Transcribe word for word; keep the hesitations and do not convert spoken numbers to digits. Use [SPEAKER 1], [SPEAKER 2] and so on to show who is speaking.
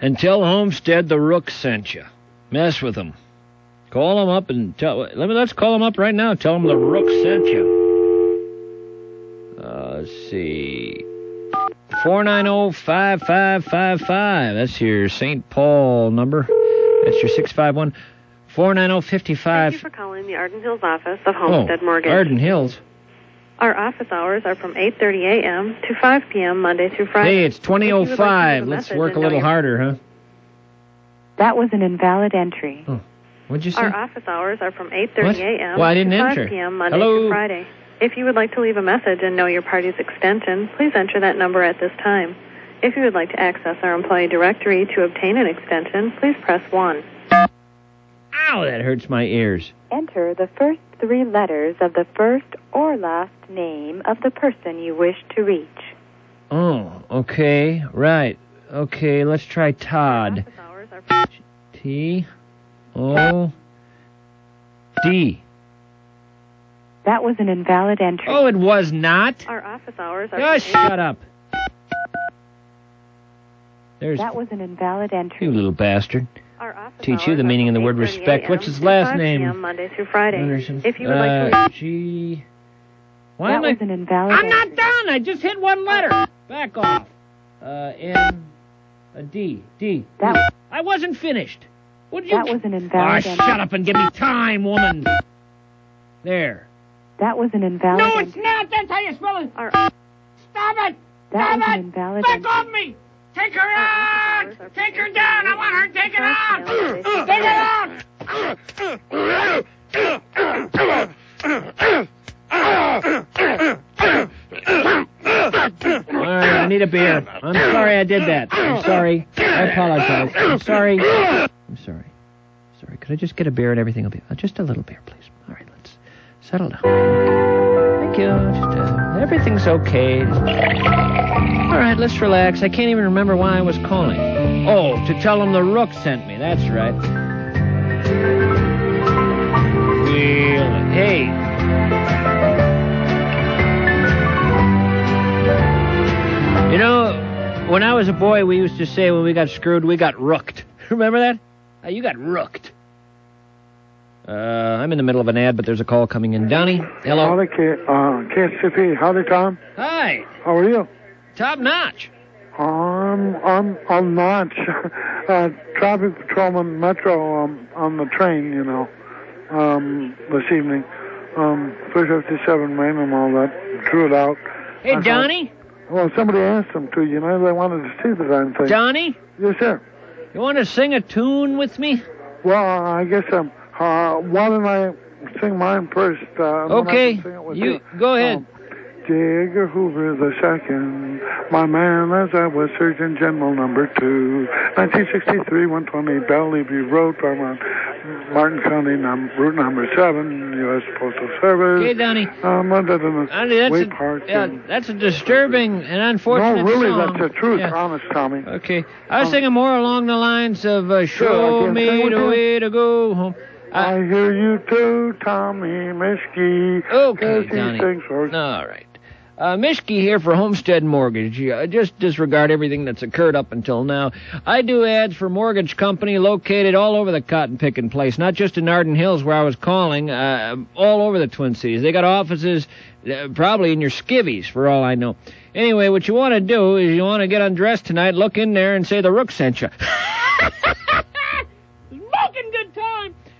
[SPEAKER 1] And tell Homestead the Rook sent you. Mess with them. Call them up and tell... Let me, let's call them up right now. Tell them the Rook sent you. Uh, let's see... four nine zero, five five five five. That's your Saint Paul number. That's your six five one, four nine zero, five five.
[SPEAKER 2] Thank you for calling the Arden Hills office of Homestead
[SPEAKER 1] oh,
[SPEAKER 2] Mortgage.
[SPEAKER 1] Arden Hills.
[SPEAKER 2] Our office hours are from eight thirty a.m. to five p.m. Monday through Friday.
[SPEAKER 1] Hey, it's twenty oh five. Let's work a little harder, huh?
[SPEAKER 3] That was an invalid entry.
[SPEAKER 1] Oh, what'd you say?
[SPEAKER 2] Our office hours are from eight thirty a.m.
[SPEAKER 1] Well, I didn't
[SPEAKER 2] to
[SPEAKER 1] enter.
[SPEAKER 2] five p.m. Monday
[SPEAKER 1] Hello?
[SPEAKER 2] through Friday. If you would like to leave a message and know your party's extension, please enter that number at this time. If you would like to access our employee directory to obtain an extension, please press one.
[SPEAKER 1] Ow, that hurts my ears.
[SPEAKER 3] Enter the first three letters of the first or last name of the person you wish to reach.
[SPEAKER 1] Oh, okay, right. Okay, let's try Todd. T O D.
[SPEAKER 3] That was an invalid entry.
[SPEAKER 1] Oh, it was not?
[SPEAKER 2] Our office hours are...
[SPEAKER 1] Oh, shut up. There's...
[SPEAKER 3] That was an invalid entry.
[SPEAKER 1] You little bastard.
[SPEAKER 2] Our office
[SPEAKER 1] Teach you the meaning of the word respect. What's his last name?
[SPEAKER 2] Monday through Friday.
[SPEAKER 1] Anderson.
[SPEAKER 2] If you would
[SPEAKER 1] uh,
[SPEAKER 2] like to...
[SPEAKER 1] G... Why
[SPEAKER 3] that
[SPEAKER 1] am
[SPEAKER 3] was
[SPEAKER 1] I...
[SPEAKER 3] an invalid
[SPEAKER 1] I'm
[SPEAKER 3] entry.
[SPEAKER 1] not done. I just hit one letter. Back off. Uh, N... A D. D.
[SPEAKER 3] That...
[SPEAKER 1] I wasn't finished. What'd you...
[SPEAKER 3] That was an invalid
[SPEAKER 1] oh,
[SPEAKER 3] entry.
[SPEAKER 1] shut up and give me time, woman. There.
[SPEAKER 3] That was an invalid
[SPEAKER 1] No,
[SPEAKER 3] entry.
[SPEAKER 1] it's not. That's how you spell it.
[SPEAKER 2] Our...
[SPEAKER 1] Stop it.
[SPEAKER 3] That
[SPEAKER 1] Stop
[SPEAKER 3] was
[SPEAKER 1] it.
[SPEAKER 3] an invalid
[SPEAKER 1] Back
[SPEAKER 3] entry.
[SPEAKER 1] off me. Take her out. Take her down. I want her taken out. Take her out. All right, I need a beer. I'm sorry I did that. I'm sorry. I apologize. I'm sorry. I'm sorry. Sorry. Could I just get a beer and everything will be... Uh, just a little beer, please. All right, let's settle down. Thank you. Just, uh, everything's okay. Just... All right, let's relax. I can't even remember why I was calling. Oh, to tell them the Rook sent me. That's right. Really? Hey. You know, when I was a boy, we used to say when we got screwed, we got rooked. Remember that? Uh, you got rooked. Uh, I'm in the middle of an ad, but there's a call coming in. Donnie, hello.
[SPEAKER 4] Howdy, K- uh, K S C P. Howdy, Tom.
[SPEAKER 1] Hi.
[SPEAKER 4] How are you?
[SPEAKER 1] Top notch.
[SPEAKER 4] I'm I'm I'm not uh, traffic patrolman Metro um, on the train, you know, um, this evening. Um, three fifty-seven Main and all that. Drew it out.
[SPEAKER 1] Hey,
[SPEAKER 4] I
[SPEAKER 1] Donnie.
[SPEAKER 4] Thought, well, somebody asked them to, you know. They wanted to see the darn thing.
[SPEAKER 1] Donnie.
[SPEAKER 4] Yes, sir.
[SPEAKER 1] You want to sing a tune with me?
[SPEAKER 4] Well, I guess um, uh, why don't I sing mine first? Uh,
[SPEAKER 1] okay.
[SPEAKER 4] Sing it with
[SPEAKER 1] you,
[SPEAKER 4] you
[SPEAKER 1] go ahead.
[SPEAKER 4] Um, J. Edgar Hoover the second, my man as I was Surgeon General number two, nineteen sixty-three, one twenty Bellevue Road, Fairmont, Martin County, num- route number seven, U S Postal Service.
[SPEAKER 1] Okay, Donnie.
[SPEAKER 4] Um, under the
[SPEAKER 1] Donnie, that's,
[SPEAKER 4] way
[SPEAKER 1] a,
[SPEAKER 4] park
[SPEAKER 1] yeah,
[SPEAKER 4] and,
[SPEAKER 1] that's a disturbing and unfortunate
[SPEAKER 4] No, really,
[SPEAKER 1] song.
[SPEAKER 4] that's the truth,
[SPEAKER 1] yeah.
[SPEAKER 4] honest, Tommy.
[SPEAKER 1] Okay. I was
[SPEAKER 4] Um,
[SPEAKER 1] singing more along the lines of, uh, show
[SPEAKER 4] Sure, I can
[SPEAKER 1] me
[SPEAKER 4] sing with
[SPEAKER 1] the
[SPEAKER 4] you.
[SPEAKER 1] way to go home.
[SPEAKER 4] I, I hear you too, Tommy Mischke.
[SPEAKER 1] Okay, Donnie. All right. Uh, Mishke here for Homestead Mortgage. Uh, just disregard everything that's occurred up until now. I do ads for mortgage company located all over the cotton-picking place, not just in Arden Hills where I was calling, uh, all over the Twin Cities. They got offices uh, probably in your skivvies, for all I know. Anyway, what you want to do is you want to get undressed tonight, look in there and say the Rook sent you. Smoking good time.